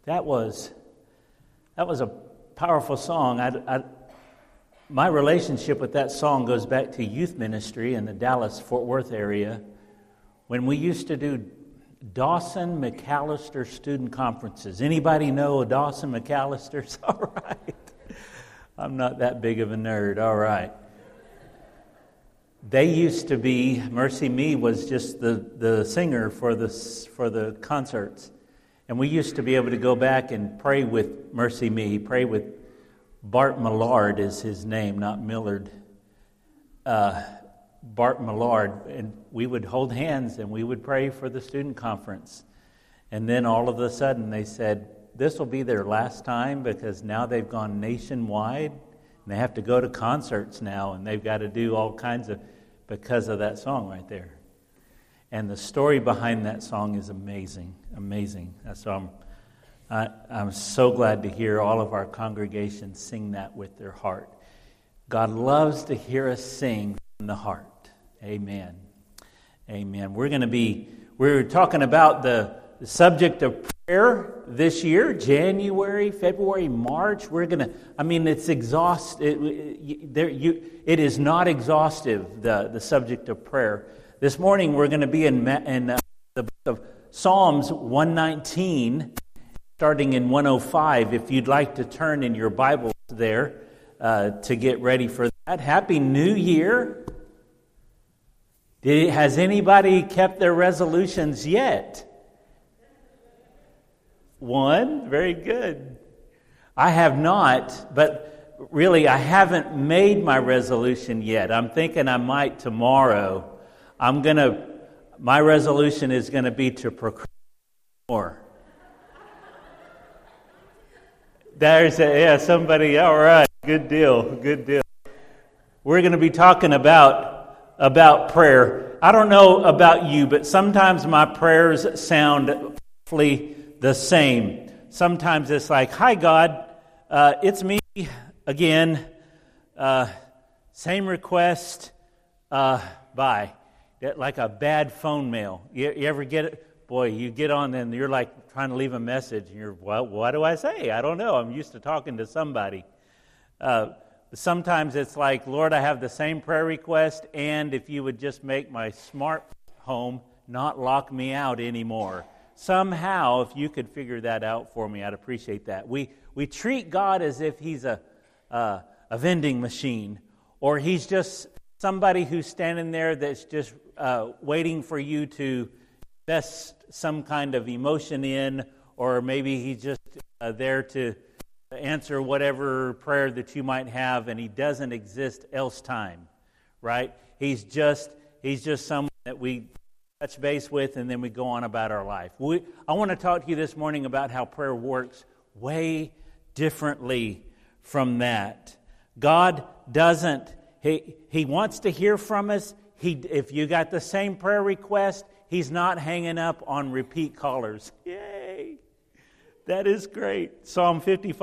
That was a powerful song. My relationship with that song goes back to youth ministry in the Dallas-Fort Worth area when we used to do Dawson McAllister student conferences. Anybody know Dawson McAllisters? All right. I'm not that big of a nerd. All right. They used to be, Mercy Me was just the singer for the concerts. And we used to be able to go back and pray with Mercy Me, pray with Bart Millard is his name, not Millard. Bart Millard, and we would hold hands and we would pray for the student conference. And then all of a sudden they said, this will be their last time because now they've gone nationwide and they have to go to concerts now and they've got to do all kinds of, because of that song right there. And the story behind that song is amazing, amazing. So I'm so glad to hear all of our congregations sing that with their heart. God loves to hear us sing from the heart. Amen. Amen. We're talking about the subject of prayer this year, January, February, March. It's exhaustive. It is not exhaustive, the subject of prayer. This morning we're going to be in the book of Psalms 119, starting in 105. If you'd like to turn in your Bibles there to get ready for that. Happy New Year. Has anybody kept their resolutions yet? One? Very good. I have not, but really I haven't made my resolution yet. I'm thinking I might tomorrow. My resolution is going to be to procrastinate more. Somebody, all right, good deal. We're going to be talking about prayer. I don't know about you, but sometimes my prayers sound roughly the same. Sometimes it's like, hi God, it's me again, same request, bye. Like a bad phone mail. You ever get it? Boy, you get on and you're like trying to leave a message and you're, well, what do I say? I don't know. I'm used to talking to somebody. Sometimes it's like, Lord, I have the same prayer request, and if you would just make my smart home not lock me out anymore. Somehow, if you could figure that out for me, I'd appreciate that. We treat God as if He's a vending machine, or He's just somebody who's standing there that's just waiting for you to invest some kind of emotion in, or maybe He's just there to answer whatever prayer that you might have, and He doesn't exist else time, right? He's just someone that we touch base with, and then we go on about our life. I want to talk to you this morning about how prayer works way differently from that. God doesn't. He wants to hear from us. If you got the same prayer request, He's not hanging up on repeat callers. Yay! That is great. Psalm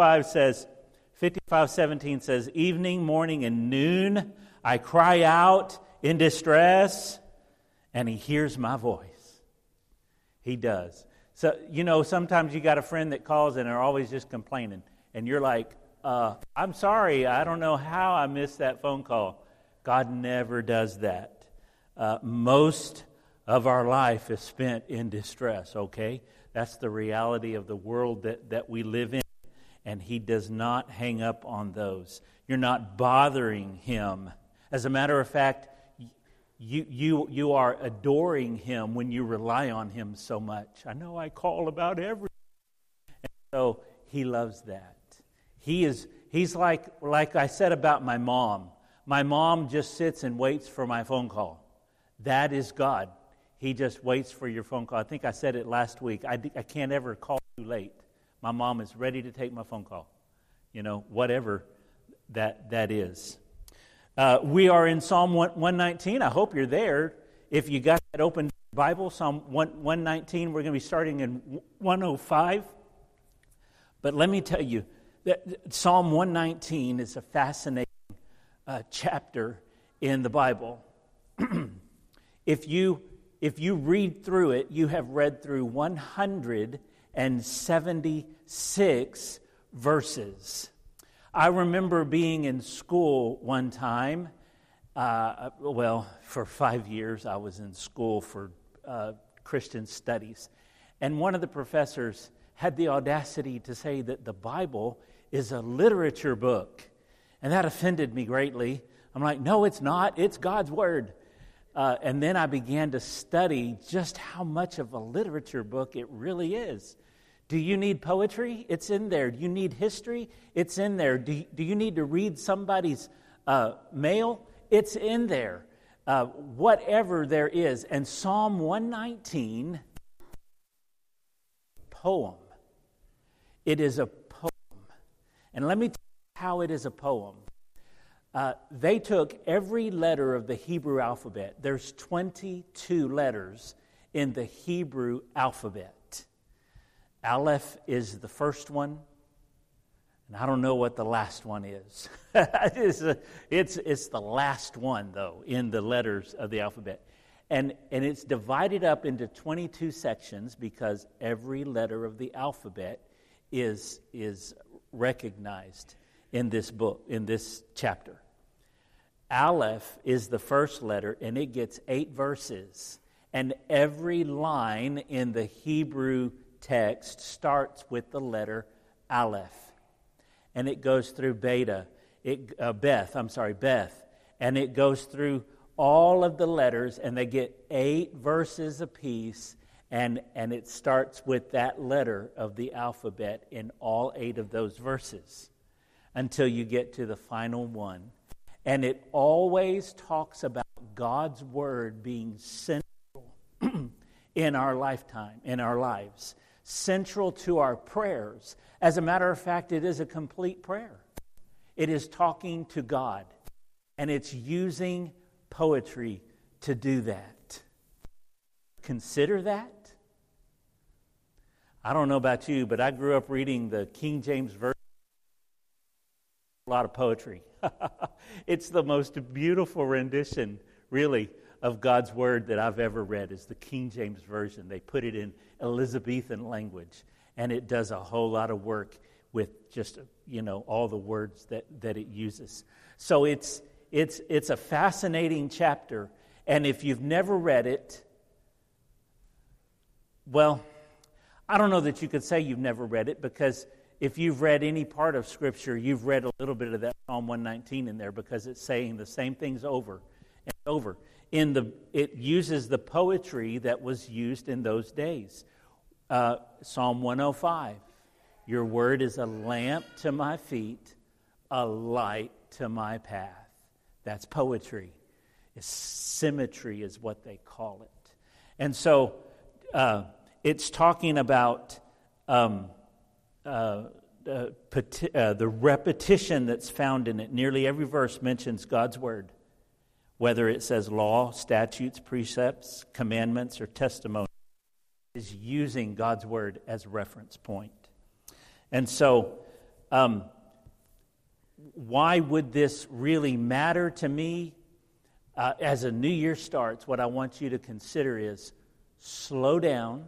55:17 says, evening, morning, and noon, I cry out in distress, and He hears my voice. He does. So, sometimes you got a friend that calls and are always just complaining, and you're like, I'm sorry, I don't know how I missed that phone call. God never does that. Most of our life is spent in distress, okay? That's the reality of the world that we live in, and He does not hang up on those. You're not bothering Him. As a matter of fact, you are adoring Him when you rely on Him so much. I know I call about everything. And so He loves that. He's like I said about my mom. My mom just sits and waits for my phone call. That is God. He just waits for your phone call. I think I said it last week. I can't ever call too late. My mom is ready to take my phone call. Whatever that is. We are in Psalm 119. I hope you're there. If you got that open Bible, Psalm 119, we're going to be starting in 105. But let me tell you, that Psalm 119 is a fascinating chapter in the Bible. If you read through it, you have read through 100 176 verses. I remember being in school one time. For 5 years I was in school for Christian studies. And one of the professors had the audacity to say that the Bible is a literature book. And that offended me greatly. I'm like, no, it's not. It's God's Word. And then I began to study just how much of a literature book it really is. Do you need poetry? It's in there. Do you need history? It's in there. Do you need to read somebody's mail? It's in there. Whatever there is. And Psalm 119, poem. It is a poem. And let me tell you how it is a poem. They took every letter of the Hebrew alphabet. There's 22 letters in the Hebrew alphabet. Aleph is the first one, and I don't know what the last one is. It's the last one, though, in the letters of the alphabet. And it's divided up into 22 sections because every letter of the alphabet is recognized in this book, in this chapter. Aleph is the first letter, and it gets 8 verses. And every line in the Hebrew text starts with the letter Aleph. And it goes through Beth, and it goes through all of the letters, and they get 8 verses apiece, and it starts with that letter of the alphabet in all 8 of those verses until you get to the final one. And it always talks about God's Word being central in our lifetime, in our lives, central to our prayers. As a matter of fact, it is a complete prayer. It is talking to God, and it's using poetry to do that. Consider that. I don't know about you, but I grew up reading the King James Version. A lot of poetry. It's the most beautiful rendition, really, of God's Word that I've ever read is the King James Version. They put it in Elizabethan language, and it does a whole lot of work with just, all the words that it uses. So it's a fascinating chapter, and if you've never read it, well, I don't know that you could say you've never read it, because if you've read any part of Scripture, you've read a little bit of that Psalm 119 in there, because it's saying the same things over and over. It uses the poetry that was used in those days. Psalm 105, your word is a lamp to my feet, a light to my path. That's poetry. Symmetry is what they call it. And so it's talking about the repetition that's found in it. Nearly every verse mentions God's Word, whether it says law, statutes, precepts, commandments, or testimony, is using God's Word as a reference point. And so, why would this really matter to me? As a new year starts, what I want you to consider is slow down,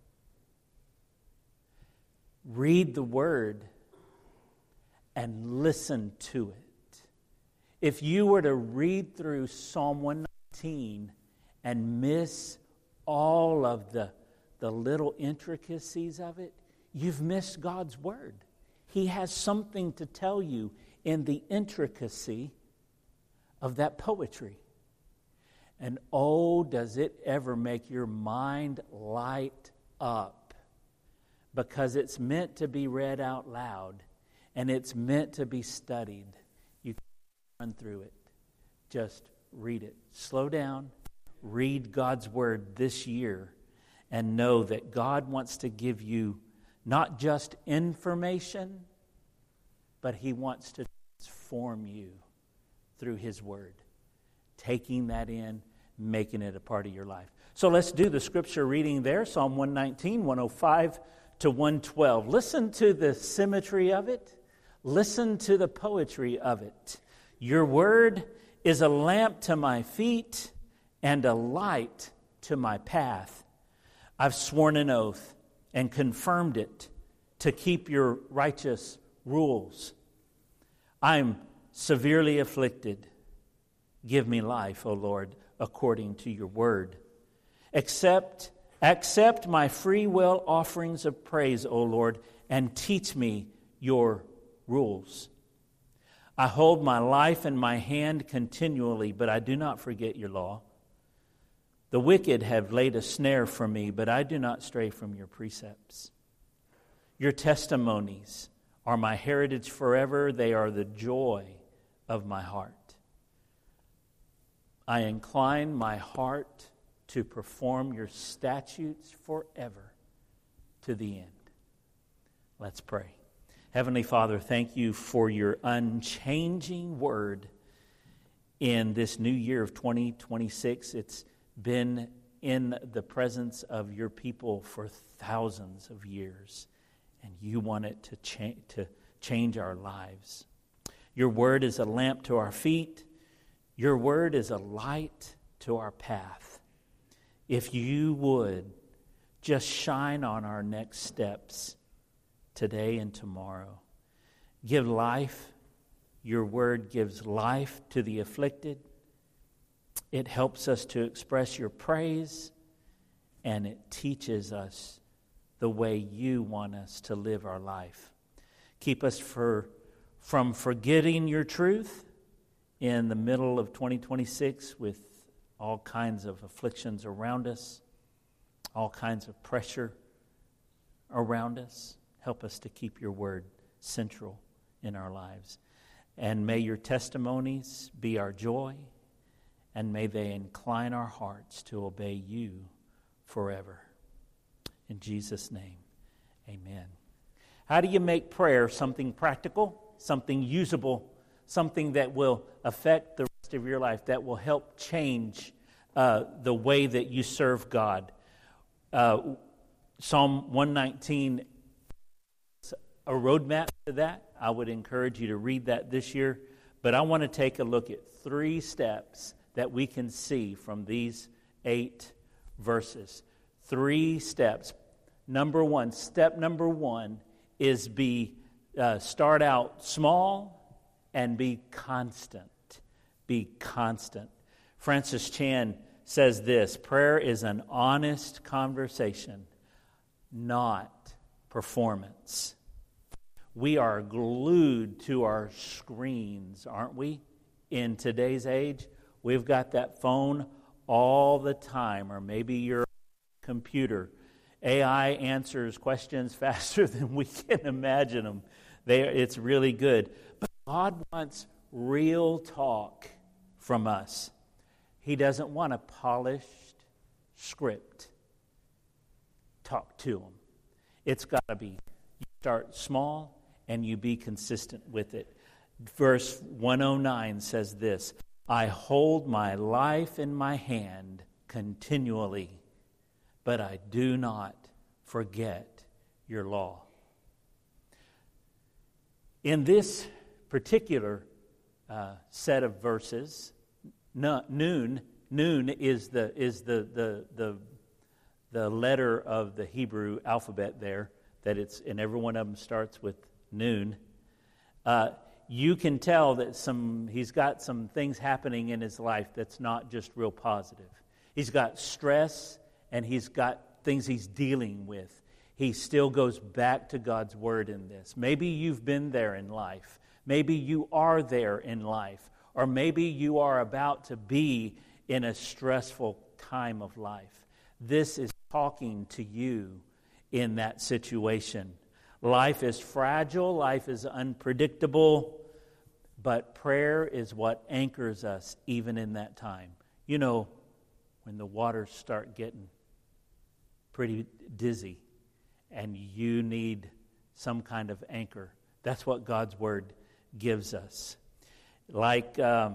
read the Word, and listen to it. If you were to read through Psalm 119 and miss all of the little intricacies of it, you've missed God's Word. He has something to tell you in the intricacy of that poetry. And oh, does it ever make your mind light up, because it's meant to be read out loud, and it's meant to be studied. You can run through it. Just read it. Slow down. Read God's Word this year, and know that God wants to give you not just information, but He wants to transform you through His Word. Taking that in, making it a part of your life. So let's do the scripture reading there, Psalm 119, 105 to 112. Listen to the symmetry of it. Listen to the poetry of it. Your word is a lamp to my feet and a light to my path. I've sworn an oath and confirmed it to keep your righteous rules. I'm severely afflicted. Give me life, O Lord, according to your word. Accept my free will offerings of praise, O Lord, and teach me your rules. I hold my life in my hand continually, but I do not forget your law. The wicked have laid a snare for me, but I do not stray from your precepts. Your testimonies are my heritage forever. They are the joy of my heart. I incline my heart to perform your statutes forever to the end. Let's pray. Heavenly Father, thank you for your unchanging word in this new year of 2026. It's been in the presence of your people for thousands of years, and you want it to change our lives. Your word is a lamp to our feet. Your word is a light to our path. If you would just shine on our next steps today and tomorrow. Give life. Your word gives life to the afflicted. It helps us to express your praise, and it teaches us the way you want us to live our life. Keep us from forgetting your truth in the middle of 2026 with all kinds of afflictions around us, all kinds of pressure around us. Help us to keep your word central in our lives. And may your testimonies be our joy, and may they incline our hearts to obey you forever. In Jesus' name, amen. How do you make prayer something practical, something usable, something that will affect the rest of your life, that will help change the way that you serve God? Psalm 119, a roadmap to that. I would encourage you to read that this year. But I want to take a look at 3 steps that we can see from these 8 verses. 3 steps. Step number one is start out small and be constant. Be constant. Francis Chan says this: prayer is an honest conversation, not performance. We are glued to our screens, aren't we? In today's age, we've got that phone all the time, or maybe your computer. AI answers questions faster than we can imagine them. It's really good. But God wants real talk from us. He doesn't want a polished script. Talk to Him. It's got to be, you start small and you be consistent with it. Verse 109 says this: I hold my life in my hand continually, but I do not forget your law. In this particular set of verses, noon is the letter of the Hebrew alphabet there, that it's, and every one of them starts with noon. You can tell that he's got some things happening in his life that's not just real positive. He's got stress, and he's got things he's dealing with. He still goes back to God's word in this. Maybe you've been there in life. Maybe you are there in life. Or maybe you are about to be in a stressful time of life. This is talking to you in that situation. Life is fragile, life is unpredictable, but prayer is what anchors us even in that time. You know, when the waters start getting pretty dizzy and you need some kind of anchor, that's what God's word gives us. Like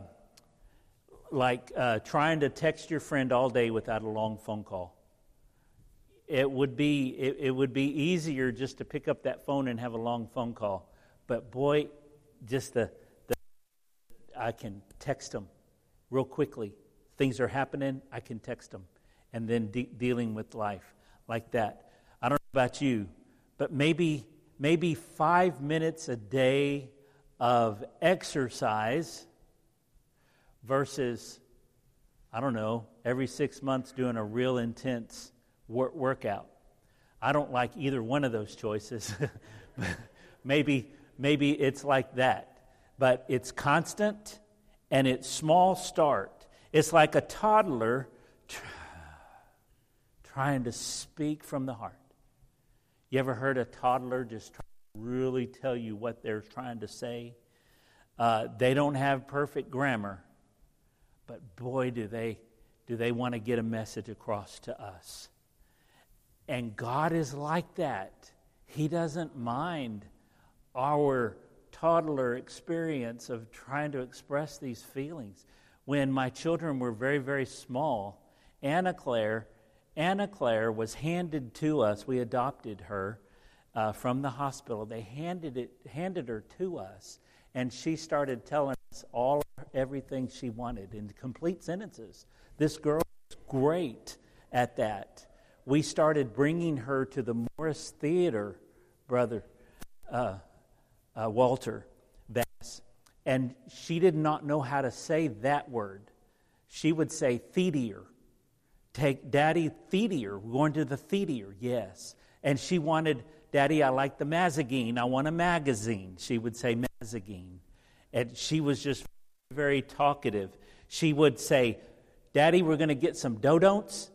trying to text your friend all day without a long phone call. It would be easier just to pick up that phone and have a long phone call. But boy, just I can text them real quickly. Things are happening, I can text them. And then dealing with life like that. I don't know about you, but maybe 5 minutes a day of exercise versus, I don't know, every 6 months doing a real intense workout. I don't like either one of those choices. maybe it's like that. But it's constant and it's small start. It's like a toddler trying to speak from the heart. You ever heard a toddler just really tell you what they're trying to say? They don't have perfect grammar, but boy, do they want to get a message across to us. And God is like that. He doesn't mind our toddler experience of trying to express these feelings. When my children were very, very small, Anna Claire was handed to us. We adopted her from the hospital. They handed her to us, and she started telling us everything she wanted in complete sentences. This girl was great at that. We started bringing her to the Morris Theater, Brother Walter Bass, and she did not know how to say that word. She would say theater. Take Daddy theater. We're going to the theater, yes. And she wanted, Daddy, I like the magazine. I want a magazine. She would say magazine. And she was just very talkative. She would say, Daddy, we're going to get some donuts.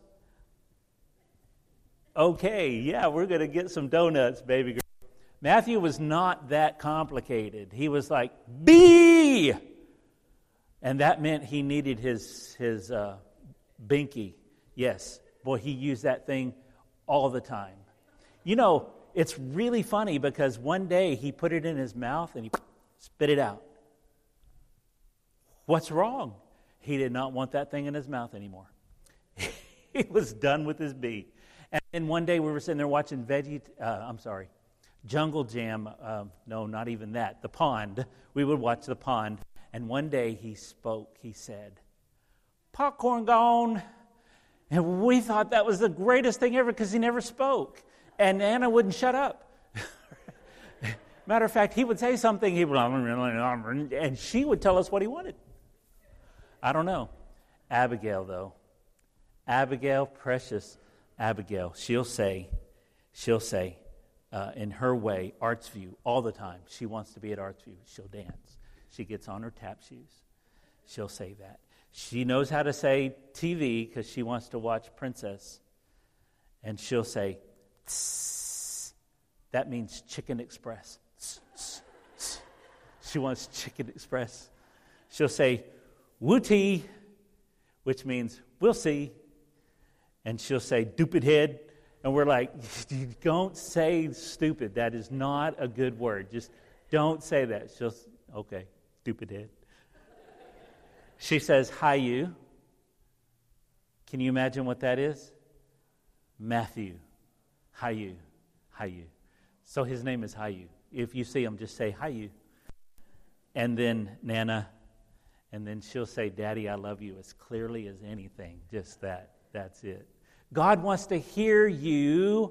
Okay, yeah, we're going to get some donuts, baby girl. Matthew was not that complicated. He was like, B! And that meant he needed his binky. Yes, boy, he used that thing all the time. You know, it's really funny because one day he put it in his mouth and he spit it out. What's wrong? He did not want that thing in his mouth anymore. He was done with his B. And then one day we were sitting there watching Jungle Jam. No, not even that. The Pond. We would watch The Pond. And one day he spoke. He said, popcorn gone. And we thought that was the greatest thing ever because he never spoke. And Anna wouldn't shut up. Matter of fact, he would say something, and she would tell us what he wanted. I don't know. Abigail, though. Abigail, precious Abigail, she'll say, in her way, Artsview, all the time. She wants to be at Artsview. She'll dance. She gets on her tap shoes. She'll say that. She knows how to say TV because she wants to watch Princess. And she'll say, tss. That means Chicken Express. Tss, tss, tss. She wants Chicken Express. She'll say, Woo-tee, which means we'll see. And she'll say, Doopid head. And we're like, don't say stupid. That is not a good word. Just don't say that. She'll, okay, stupid head. She says, hi, you. Can you imagine what that is? Matthew. Hi, you. Hi, you. So his name is Hi, you. If you see him, just say, hi, you. And then Nana. And then she'll say, Daddy, I love you as clearly as anything. Just that. That's it. God wants to hear you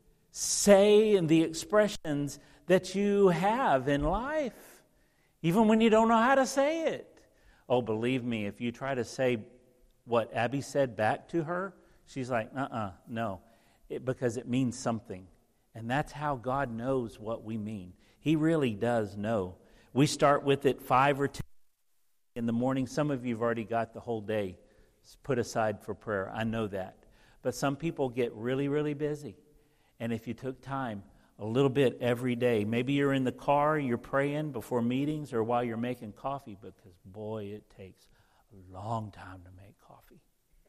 say in the expressions that you have in life, even when you don't know how to say it. Oh, believe me, if you try to say what Abby said back to her, she's like, no, because it means something. And that's how God knows what we mean. He really does know. We start with it 5 or 10 in the morning. Some of you have already got the whole day put aside for prayer. I know that. But some people get really, really busy. And if you took time, a little bit every day, maybe you're in the car, you're praying before meetings or while you're making coffee, because boy, it takes a long time to make coffee.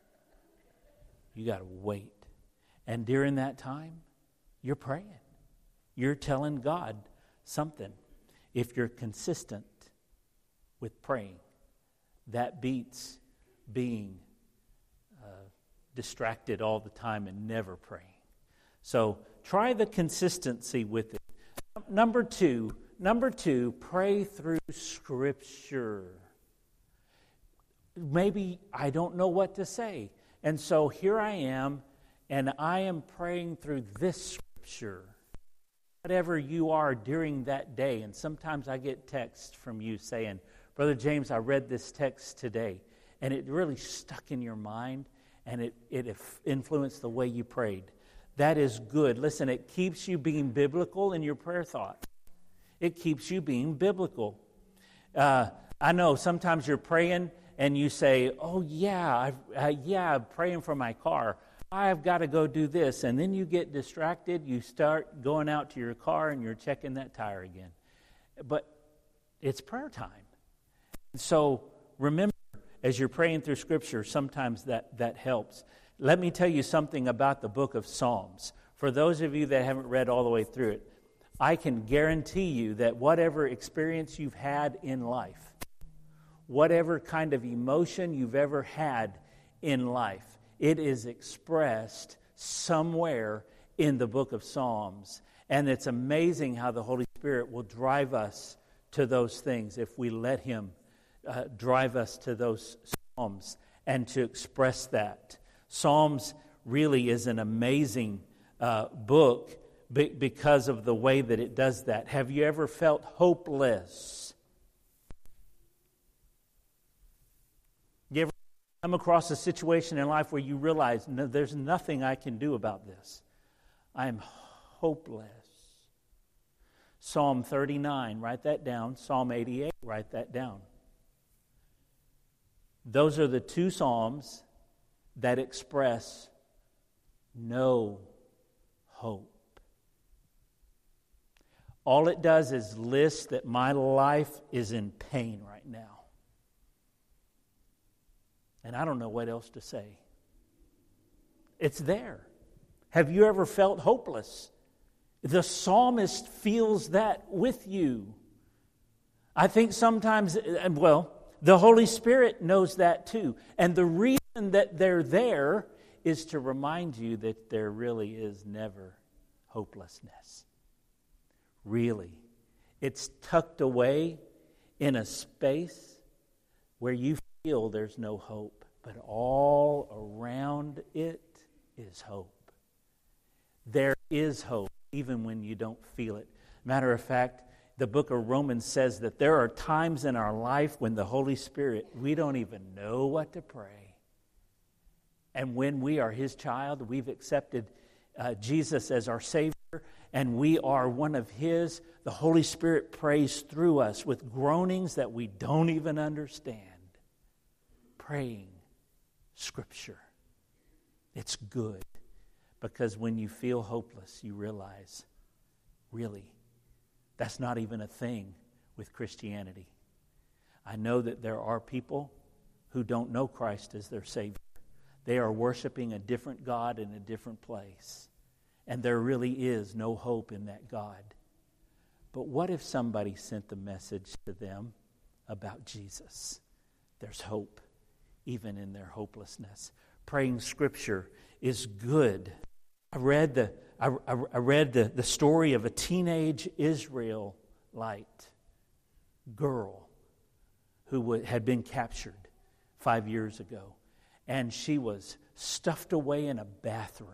You got to wait. And during that time, you're praying. You're telling God something. If you're consistent with praying, that beats being distracted all the time and never praying. So try the consistency with it. Number two, pray through Scripture. Maybe I don't know what to say. And so here I am, and I am praying through this Scripture. Scripture. Whatever you are during that day, and sometimes I get texts from you saying, Brother James, I read this text today, and it really stuck in your mind, and it influenced the way you prayed. That is good. Listen, it keeps you being biblical in your prayer thought. It keeps you being biblical. I know sometimes you're praying and you say, oh yeah, I'm praying for my car. I've got to go do this. And then you get distracted. You start going out to your car and you're checking that tire again. But it's prayer time. So remember, as you're praying through Scripture, sometimes that helps. Let me tell you something about the book of Psalms. For those of you that haven't read all the way through it, I can guarantee you that whatever experience you've had in life, whatever kind of emotion you've ever had in life, it is expressed somewhere in the book of Psalms. And it's amazing how the Holy Spirit will drive us to those things if we let Him drive us to those Psalms and to express that. Psalms really is an amazing book because of the way that it does that. Have you ever felt hopeless? You ever come across a situation in life where you realize, no, there's nothing I can do about this? I am hopeless. Psalm 39, write that down. Psalm 88, write that down. Those are the two Psalms that express no hope. All it does is list that my life is in pain right now. And I don't know what else to say. It's there. Have you ever felt hopeless? The psalmist feels that with you. I think sometimes, the Holy Spirit knows that too. And the reason that they're there is to remind you that there really is never hopelessness. Really. It's tucked away in a space where you feel there's no hope, but all around it is hope. There is hope, even when you don't feel it. Matter of fact, the book of Romans says that there are times in our life when the Holy Spirit, we don't even know what to pray. And when we are His child, we've accepted Jesus as our Savior, and we are one of His, the Holy Spirit prays through us with groanings that we don't even understand. Praying Scripture. It's good, because when you feel hopeless, you realize, really, that's not even a thing with Christianity. I know that there are people who don't know Christ as their Savior. They are worshiping a different God in a different place. And there really is no hope in that God. But what if somebody sent the message to them about Jesus? There's hope, even in their hopelessness. Praying Scripture is good. I read the story of a teenage Israelite girl who had been captured 5 years ago. And she was stuffed away in a bathroom.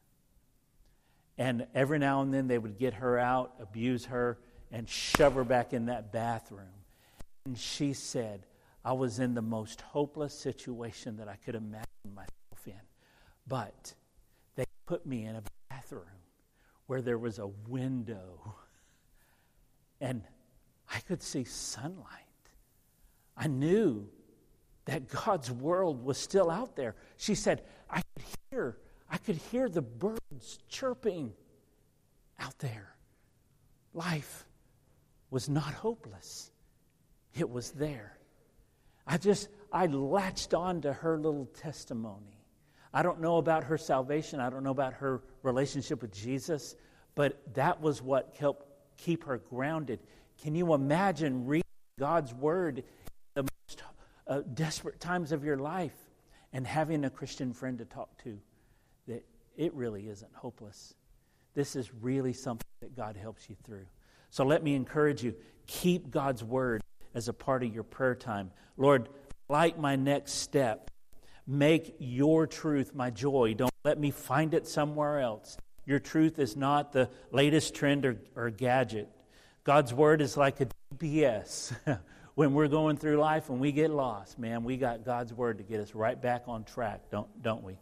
And every now and then they would get her out, abuse her, and shove her back in that bathroom. And she said, I was in the most hopeless situation that I could imagine myself in. But they put me in a bathroom where there was a window. And I could see sunlight. I knew that God's world was still out there. She said, I could hear the birds chirping out there. Life was not hopeless. It was there. I latched on to her little testimony. I don't know about her salvation. I don't know about her relationship with Jesus, but that was what helped keep her grounded. Can you imagine reading God's Word in the most desperate times of your life and having a Christian friend to talk to? That it really isn't hopeless. This is really something that God helps you through. So let me encourage you, keep God's Word as a part of your prayer time. Lord, light my next step. Make your truth my joy. Don't let me find it somewhere else. Your truth is not the latest trend or gadget. God's Word is like a GPS. When we're going through life, when we get lost, man, we got God's Word to get us right back on track, don't we?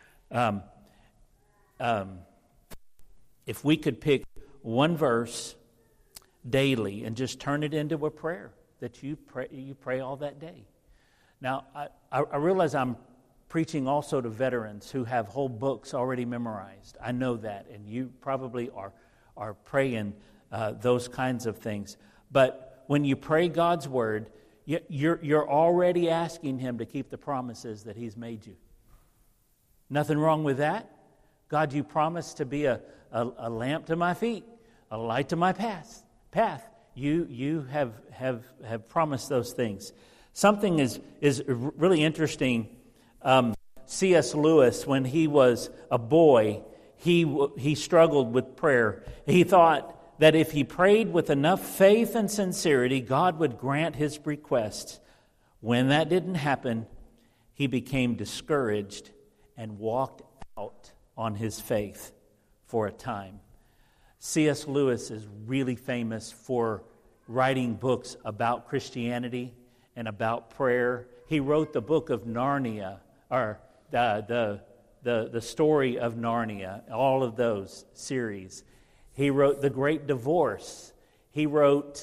If we could pick one verse daily and just turn it into a prayer that you pray all that day. Now, I realize I'm preaching also to veterans who have whole books already memorized. I know that, and you probably are praying those kinds of things. But when you pray God's Word, you're already asking Him to keep the promises that He's made you. Nothing wrong with that. God, you promised to be a lamp to my feet, a light to my path. You have promised those things. Something is really interesting. C.S. Lewis, when he was a boy, he struggled with prayer. He thought that if he prayed with enough faith and sincerity, God would grant his requests. When that didn't happen, he became discouraged and walked out on his faith for a time. C.S. Lewis is really famous for writing books about Christianity and about prayer. He wrote the book of Narnia, or the story of Narnia, all of those series. He wrote The Great Divorce. He wrote,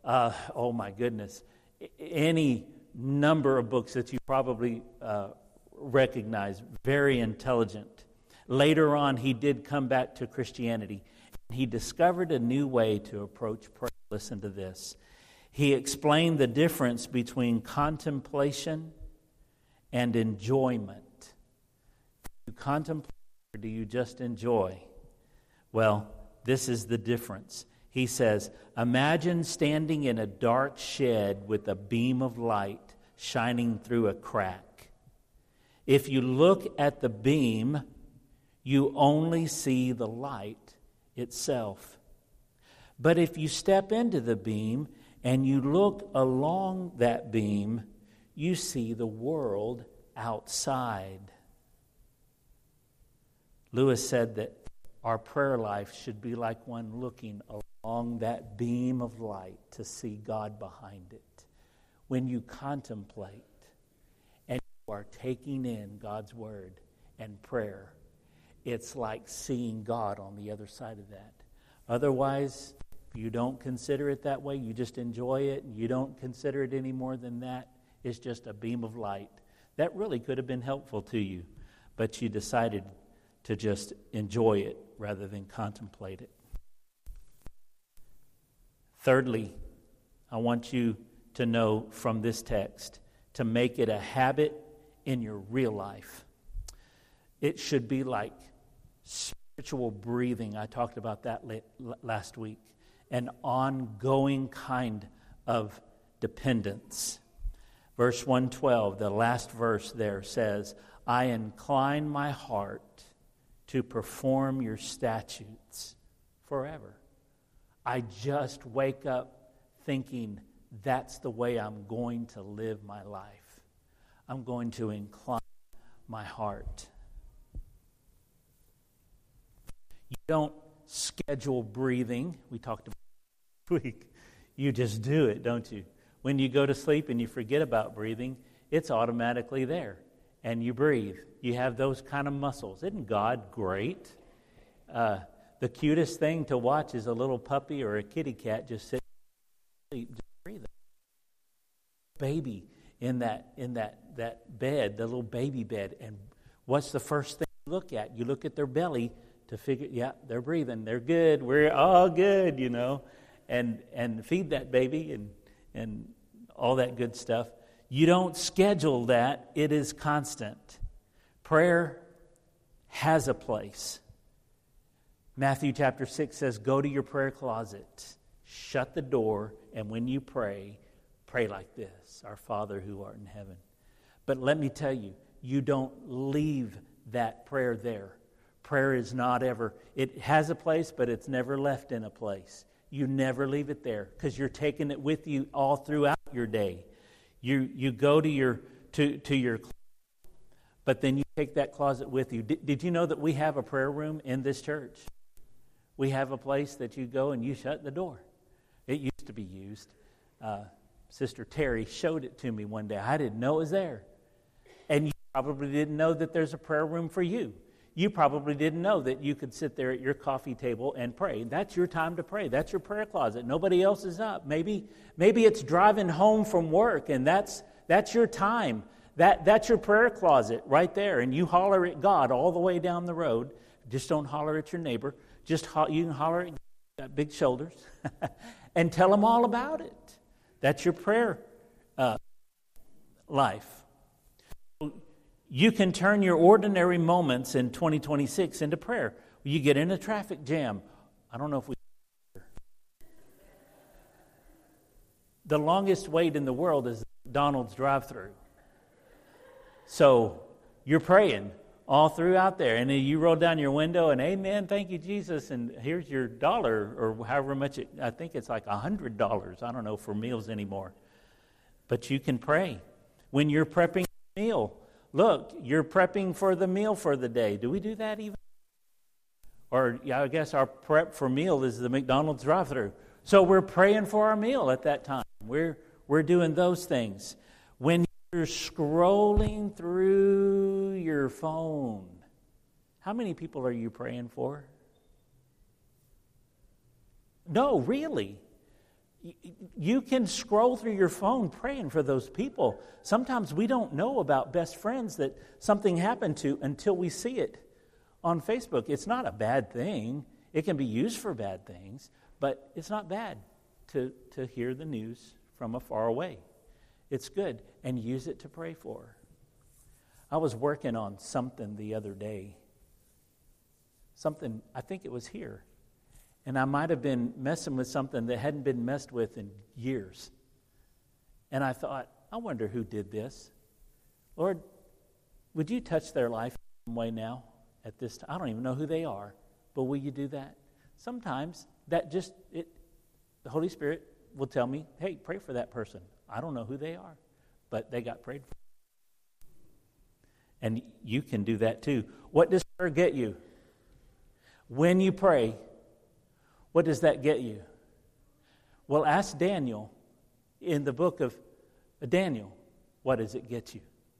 any number of books that you probably recognize. Very intelligent. Later on, he did come back to Christianity. He discovered a new way to approach prayer. Listen to this. He explained the difference between contemplation and enjoyment. Do you contemplate or do you just enjoy? Well, this is the difference. He says, imagine standing in a dark shed with a beam of light shining through a crack. If you look at the beam, you only see the light itself. But if you step into the beam and you look along that beam, you see the world outside. Lewis said that our prayer life should be like one looking along that beam of light to see God behind it. When you contemplate and you are taking in God's Word and prayer, it's like seeing God on the other side of that. Otherwise, if you don't consider it that way, you just enjoy it, and you don't consider it any more than that, it's just a beam of light. That really could have been helpful to you, but you decided to just enjoy it rather than contemplate it. Thirdly, I want you to know from this text to make it a habit in your real life. It should be like spiritual breathing. I talked about that last week. An ongoing kind of dependence. Verse 112, the last verse there says, I incline my heart to perform your statutes forever. I just wake up thinking that's the way I'm going to live my life. I'm going to incline my heart. You don't schedule breathing. We talked about it last week. You just do it, don't you? When you go to sleep and you forget about breathing, it's automatically there. And you breathe. You have those kind of muscles. Isn't God great? The cutest thing to watch is a little puppy or a kitty cat just sitting asleep, just breathing. Baby in that bed, the little baby bed. And what's the first thing you look at? You look at their belly to figure, yeah, they're breathing. They're good. We're all good, you know. And feed that baby and all that good stuff. You don't schedule that. It is constant. Prayer has a place. Matthew chapter 6 says, go to your prayer closet, shut the door, and when you pray, pray like this, our Father who art in heaven. But let me tell you, you don't leave that prayer there. Prayer is not ever, it has a place, but it's never left in a place. You never leave it there because you're taking it with you all throughout your day. You go to your but then you take take that closet with you. Did you know that we have a prayer room in this church? We have a place that you go and you shut the door. It used to be used. Sister Terry showed it to me one day. I didn't know it was there. And you probably didn't know that there's a prayer room for you. You probably didn't know that you could sit there at your coffee table and pray. That's your time to pray. That's your prayer closet. Nobody else is up. Maybe it's driving home from work, and that's your time. That's your prayer closet right there. And you holler at God all the way down the road. Just don't holler at your neighbor. You can holler at God. Got big shoulders. And tell them all about it. That's your prayer life. You can turn your ordinary moments in 2026 into prayer. You get in a traffic jam. I don't know if we... The longest wait in the world is McDonald's drive-thru. So you're praying all throughout there. And then you roll down your window and, amen, thank you, Jesus. And here's your $1 or however much, I think it's like $100. I don't know for meals anymore. But you can pray. When you're prepping a meal, look, you're prepping for the meal for the day. Do we do that even? Or I guess our prep for meal is the McDonald's drive-thru. So we're praying for our meal at that time. We're doing those things. When you're scrolling through your phone, how many people are you praying for? No, really. You can scroll through your phone praying for those people. Sometimes we don't know about best friends that something happened to until we see it on Facebook. It's not a bad thing. It can be used for bad things, but it's not bad to hear the news from afar away. It's good, and use it to pray for. I was working on something the other day. Something, I think it was here. And I might have been messing with something that hadn't been messed with in years. And I thought, I wonder who did this. Lord, would you touch their life in some way now at this time? I don't even know who they are, but will you do that? Sometimes the Holy Spirit will tell me, hey, pray for that person. I don't know who they are, but they got prayed for. And you can do that too. What does prayer get you? When you pray, what does that get you? Well, ask Daniel in the book of Daniel, what does it get you?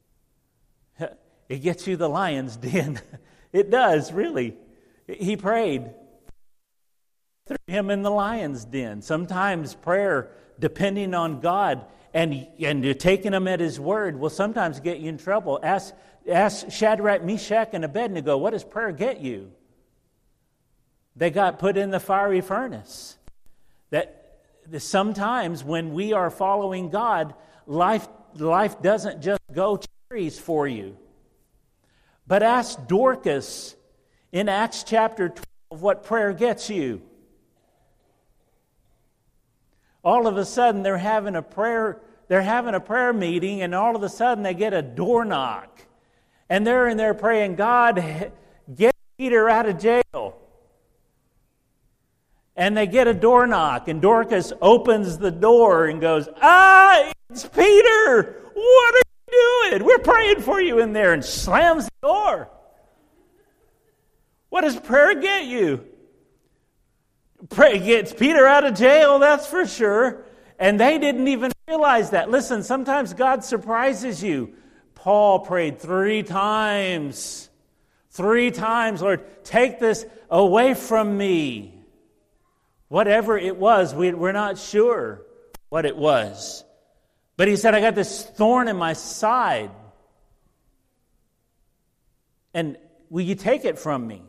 It gets you the lion's den. It does, really. He prayed. Threw him in the lion's den. Sometimes prayer, depending on God, and you're taking him at his word, will sometimes get you in trouble. Ask Shadrach, Meshach, and Abednego, what does prayer get you? They got put in the fiery furnace. That sometimes when we are following God, life doesn't just go cherries for you. But ask Dorcas in Acts chapter 12 what prayer gets you. All of a sudden they're having a prayer meeting, and all of a sudden they get a door knock. And they're in there praying, God, get Peter out of jail. And they get a door knock, and Dorcas opens the door and goes, it's Peter! What are you doing? We're praying for you in there, and slams the door. What does prayer get you? Prayer gets Peter out of jail, that's for sure. And they didn't even realize that. Listen, sometimes God surprises you. Paul prayed 3 times. 3 times, Lord, take this away from me. Whatever it was, we're not sure what it was. But he said, I got this thorn in my side. And will you take it from me?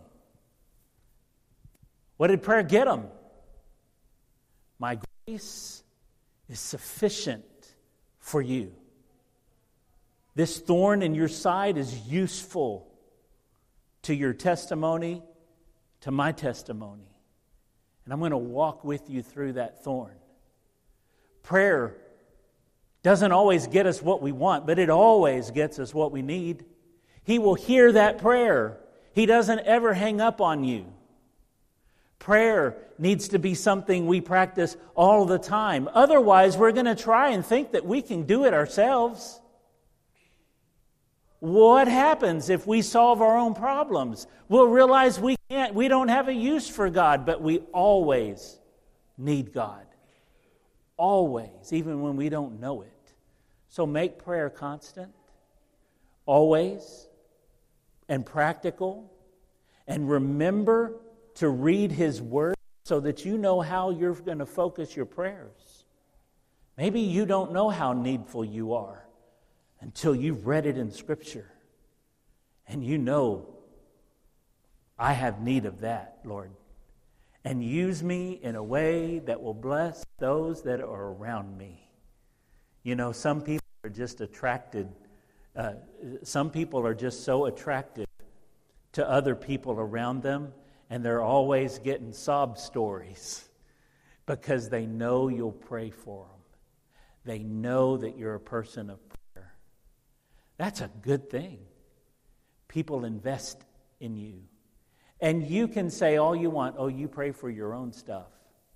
What did prayer get him? My grace is sufficient for you. This thorn in your side is useful to your testimony, to my testimony. And I'm going to walk with you through that thorn. Prayer doesn't always get us what we want, but it always gets us what we need. He will hear that prayer. He doesn't ever hang up on you. Prayer needs to be something we practice all the time. Otherwise, we're going to try and think that we can do it ourselves. What happens if we solve our own problems? We'll realize we don't have a use for God, but we always need God. Always, even when we don't know it. So make prayer constant, always, and practical. And remember to read His Word so that you know how you're going to focus your prayers. Maybe you don't know how needful you are until you've read it in Scripture. And you know, I have need of that, Lord. And use me in a way that will bless those that are around me. You know, some people are just attracted. Some people are just so attracted to other people around them, and they're always getting sob stories because they know you'll pray for them. They know that you're a person of prayer. That's a good thing. People invest in you. And you can say all you want, oh, you pray for your own stuff.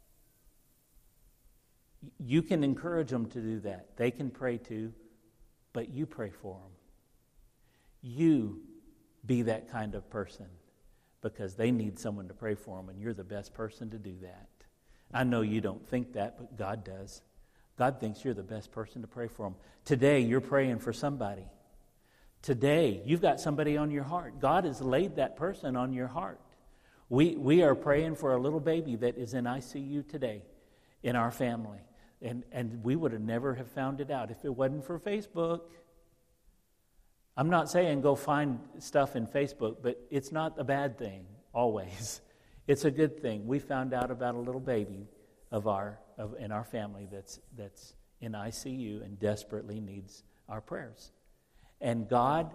You can encourage them to do that. They can pray too, but you pray for them. You be that kind of person because they need someone to pray for them, and you're the best person to do that. I know you don't think that, but God does. God thinks you're the best person to pray for them. Today, you're praying for somebody. Today, you've got somebody on your heart. God has laid that person on your heart. We are praying for a little baby that is in ICU today in our family. And we would have never have found it out if it wasn't for Facebook. I'm not saying go find stuff in Facebook, but it's not a bad thing, always. It's a good thing. We found out about a little baby in our family that's in ICU and desperately needs our prayers. And God,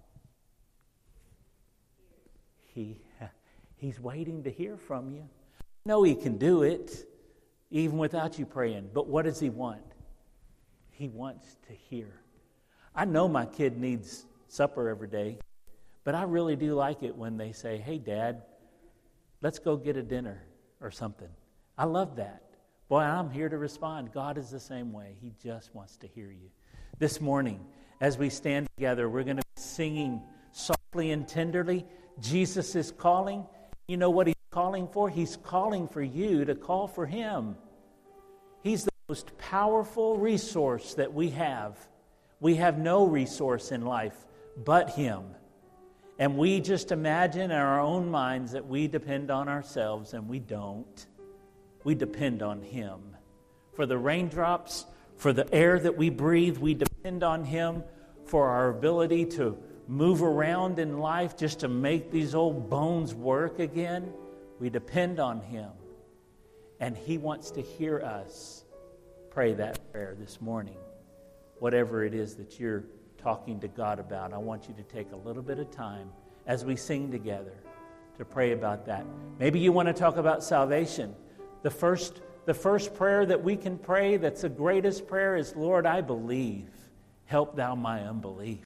He's waiting to hear from you. I know He can do it, even without you praying. But what does He want? He wants to hear. I know my kid needs supper every day, but I really do like it when they say, hey, Dad, let's go get a dinner or something. I love that. Boy, I'm here to respond. God is the same way. He just wants to hear you. This morning, as we stand together, we're going to be singing softly and tenderly. Jesus is calling. You know what He's calling for? He's calling for you to call for Him. He's the most powerful resource that we have. We have no resource in life but Him. And we just imagine in our own minds that we depend on ourselves, and we don't. We depend on Him. For the raindrops, for the air that we breathe, we depend on Him. For our ability to move around in life just to make these old bones work again, we depend on Him. And He wants to hear us pray that prayer this morning. Whatever it is that you're talking to God about, I want you to take a little bit of time as we sing together to pray about that. Maybe you want to talk about salvation. The first prayer that we can pray that's the greatest prayer is, Lord, I believe. Help thou my unbelief.